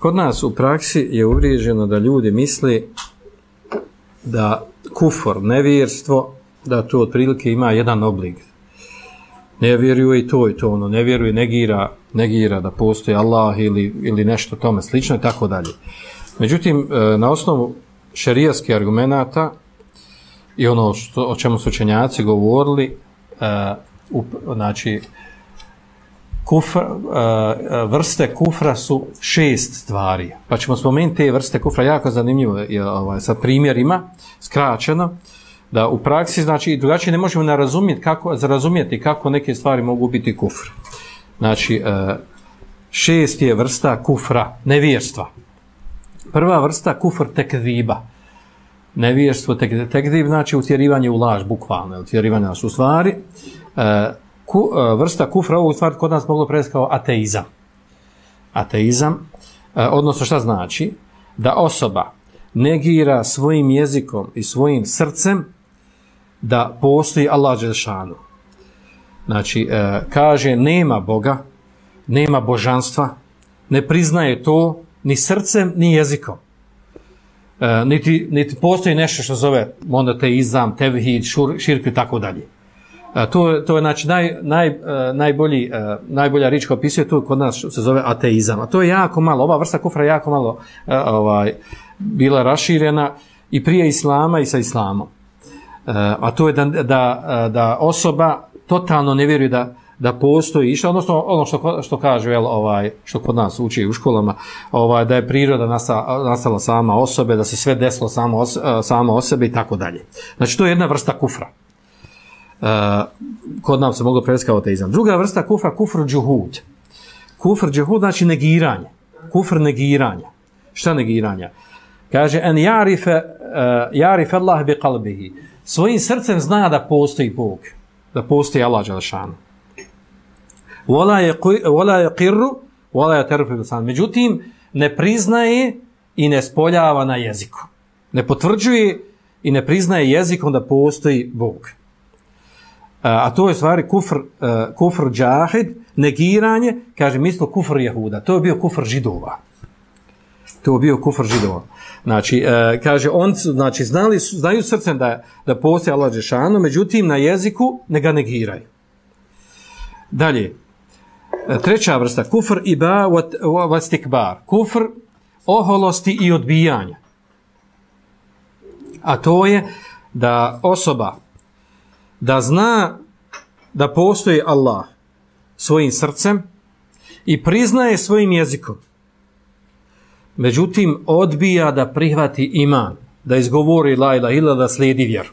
Kod nas u praksi je uvriježeno da ljudi misle da kufr, nevjerstvo, da to otprilike ima jedan oblik. Ne vjeruje i to, ono, ne vjeruje, negira da postoji Allah ili nešto tome slično i tako dalje. Međutim, na osnovu šerijatskih argumenata i ono o čemu su učenjaci govorili, znači, vrste kufra su 6 stvari. Pa ćemo spomenuti te vrste kufra, jako zanimljivo sa primjerima, skraćeno, da u praksi, znači, drugačije ne možemo razumjeti kako neke stvari mogu biti kufr. Znači, 6 je vrsta kufra, nevjerstva. Prva vrsta kufr tekziba. Nevjerstvo tekzib znači utjerivanje u laž, bukvalno, utjerivanje u stvari. Vrsta kufra, ovu stvar kod nas moglo prevesti kao ateizam. Ateizam, odnosno šta znači? Da osoba negira svojim jezikom i svojim srcem da postoji Allah dželešanu. Znači, kaže nema Boga, nema božanstva, ne priznaje to ni srcem, ni jezikom. Niti postoji nešto što zove monoteizam, tevhid, širk i tako dalje. To je znači najbolja riječ koja opisuje, to kod nas se zove ateizam. A to je jako malo, ova vrsta kufra je jako malo bila raširena i prije islama i sa islamom. A to je da osoba totalno ne vjeruje da postoji išta, odnosno ono što kaže, što kod nas uči u školama, da je priroda nastala sama od sebe, da se sve desilo samo od sebe i tako dalje. Znači, to je jedna vrsta kufra. Kod nam se moglo prevesti kao ateizam. Druga vrsta kufra, kufr džuhud. Kufr džuhud znači negiranje. Kufr negiranja. Šta negiranja? Kaže, en jarif Allah bi qalbihi. Svojim srcem zna da postoji Bog, da postoji Allah dželešanu. Wala yaqirru wala ya'tarifu bil-lisan. Međutim, ne priznaje i ne spoljava na jeziku. Ne potvrđuje i ne priznaje jezikom da postoji Bog. A to je stvari kufr džahid, negiranje, kaže, mislo kufr Jehuda. To je bio kufr Židova. Znači, kaže, znači, znaju srcem da postoji Allah dželešanu, međutim, na jeziku ne ga negiraju. Dalje, treća vrsta, kufr iba wa istikbar. Kufr oholosti i odbijanja. A to je da osoba da zna da postoji Allah svojim srcem i priznaje svojim jezikom. Međutim, odbija da prihvati iman, da izgovori la ilaha illallah, da slijedi vjeru.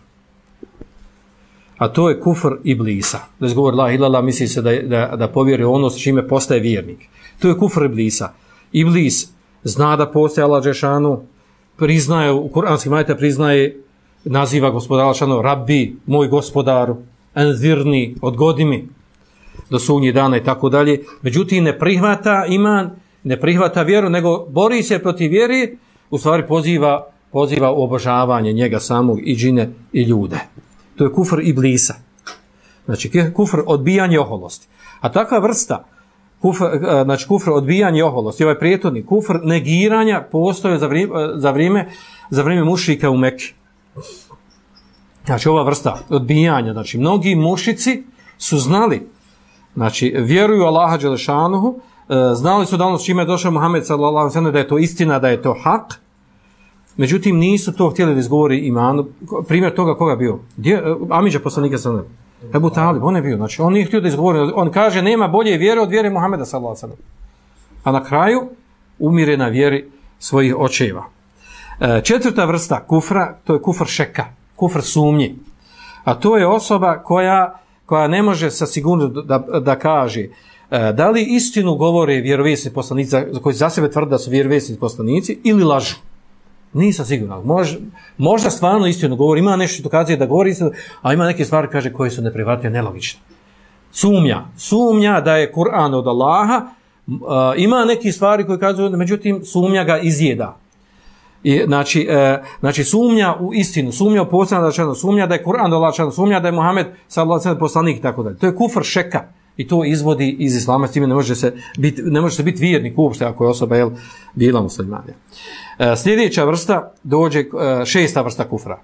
A to je kufr iblisa. Da izgovori la ilaha illallah, misli se da povjeri ono s čime postaje vjernik. To je kufr iblisa. Iblis zna da postoji Allah dželešanu, priznaje, u kuranskim ajetima priznaje, naziva gospodara dželešanu Rabbi, moj gospodaru, enzirni, odgodi mi do sudnjeg dana i tako dalje. Međutim, ne prihvata iman, ne prihvata vjeru, nego bori se protiv vjeri, u stvari poziva u obožavanje njega samog i džine i ljude. To je kufr iblisa. Znači, kufr odbijanje oholosti. A takva vrsta, kufr odbijanje oholosti, ovaj prijetodni kufr negiranja postoje za vrijeme mušrika u Meki. Znači, ova vrsta odbijanja, znači, mnogi mušici su znali, znači, vjeruju Allaha dželešanuhu, znali su da ono s čime je došao Muhammed sallallahu alejhi ve sellem, da je to istina, da je to hak, međutim nisu to htjeli da izgovori imanu. Primjer toga koga bio? Amidža poslanika sallallahu alejhi ve sellem. Ebu Talib, on je bio, znači on nije htio da izgovori, on kaže nema bolje vjere od vjere Muhameda sallallahu alejhi ve sellem. A na kraju umire na vjeri svojih očeva. Četvrta vrsta kufra, to je kufr šeka, kufr sumnji. A to je osoba koja ne može sa sigurnošću da kaže da li istinu govore vjerovjesni poslanici, za koji za sebe tvrde da su vjerovjesni poslanici, ili lažu. Nisam siguran. Možda stvarno istinu govori, ima nešto što kazuje da govori istinu, a ima neke stvari, kaže, koje su neprihvatljive, nelogične. Sumnja da je Kur'an od Allaha, ima neke stvari koje kazuju, međutim, sumnja ga izjeda. I, znači sumnja u istinu, sumnja u postojanje, sumnja da je Kur'an od Allaha, sumnja da je Muhammed sallallahu alejhi ve sellem poslanik i tako dalje. To je kufr šeka. i to izvodi iz islama, s time ne može se biti vjernik uopšte ako je osoba bila muslimanija. Sljedeća vrsta dođe, šesta vrsta kufra.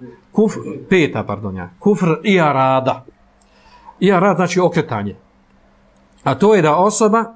Kufr i arada. I arad znači okretanje. A to je da osoba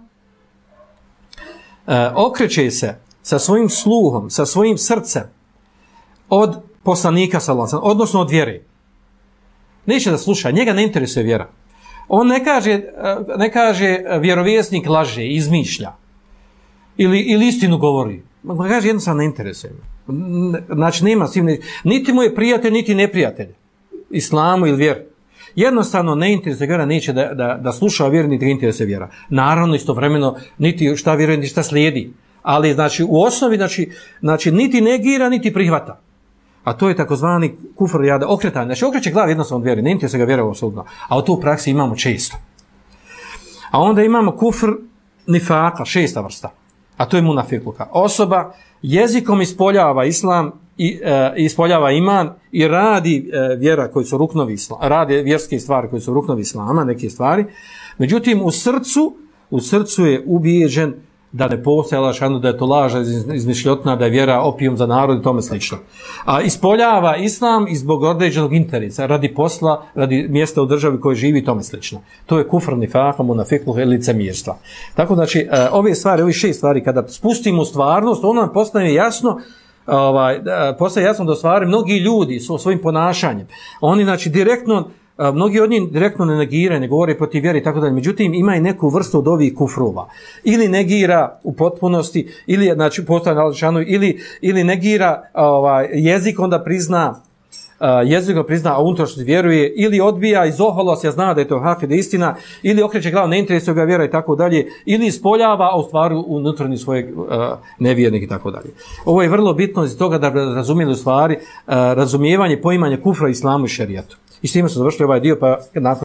okreće se sa svojim sluhom, sa svojim srcem od poslanika sallallahu alejhi ve sellem, odnosno od vjere. Neće da sluša, njega ne interesuje vjera. On ne kaže vjerovjesnik laže, izmišlja ili istinu govori. Kaže jednostavno ne interesuje. Znači nema s tim, niti mu je prijatelj, niti neprijatelj islamu ili vjeru. Jednostavno ne interesuje vjera, neće da sluša o vjeri, niti ga interesuje vjera. Naravno istovremeno niti šta vjeruje, niti šta slijedi. Ali znači u osnovi znači niti negira, niti prihvata. A to je takozvani kufr jada, okretanje. Znači okreće glavu jednostavno od vjere, ne interesuje ga vjera apsolutno. A to u praksi imamo često. A onda imamo kufr nifaka, šesta vrsta. A to je munafikluka. Osoba jezikom ispoljava islam i ispoljava iman i radi vjera koji su ruknovi islama, radi vjerske stvari koji su ruknovi islama, neke stvari. Međutim u srcu je ubijeđen da ne postoji Allah, da je to laž, izmišljotna, da je vjera opijum za narod i tome slično. A ispoljava islam i zbog određenog interesa, radi posla, radi mjesta u državi koje živi i tome slično. To je kufr nifaka, munafikluk ili licemjerstva. Tako znači, ove šest stvari, kada spustimo u stvarnost, ono nam postane jasno, postaje jasno da u stvari mnogi ljudi svojim ponašanjem, oni znači direktno, mnogi od njih direktno ne negiraju, ne govore protiv vjere i tako dalje. Međutim, ima i neku vrstu od ovih kufrova. Ili negira u potpunosti, ili znači postoje na Allahšanu, ili negira jezik, onda prizna a unutrašnjost vjeruje, ili odbija iz oholosti, ja zna da je to hak i da je istina, ili okreće glavu, ne interesuje ga vjera i tako dalje, ili ispoljava, a u stvari unutarnji svojeg nevjernika i tako dalje. Ovo je vrlo bitno iz toga da razumijeli u stvari razumijevanje, poimanje kufra, islamu i šerijatu. I s time smo završili ovaj dio, pa nakon